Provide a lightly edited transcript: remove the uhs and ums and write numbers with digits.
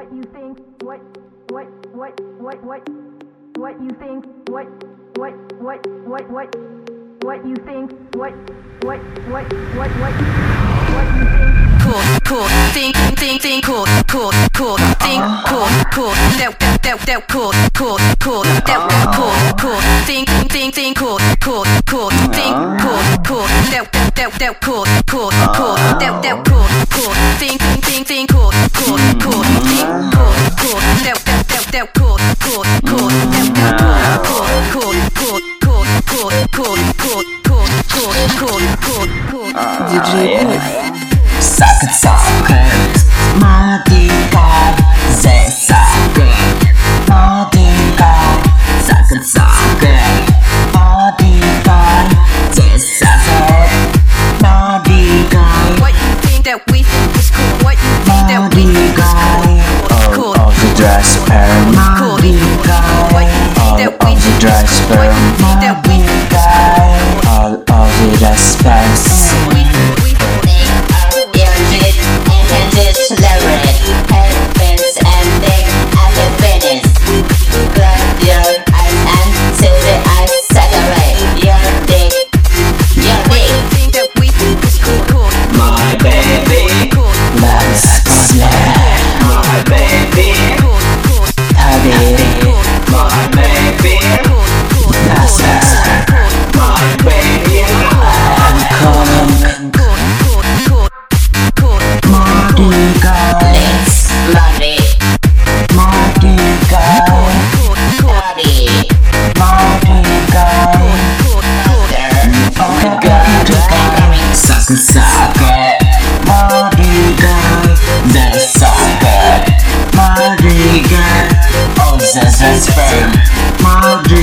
what you think, what you think, what you think, what you think. Cool, think, cool, think, cool, that cool, think, cool, think, that cool, think, cool, Socket, modified, they socket, modified, socket, modified, they socket, modified. What you think that we think is cool? What you think that we think is cool? All of the dry sperm, modified. All of the dry sperm, modified. All of the dry sperm. Socket, modified, the socket, modified, all the sperm, modified.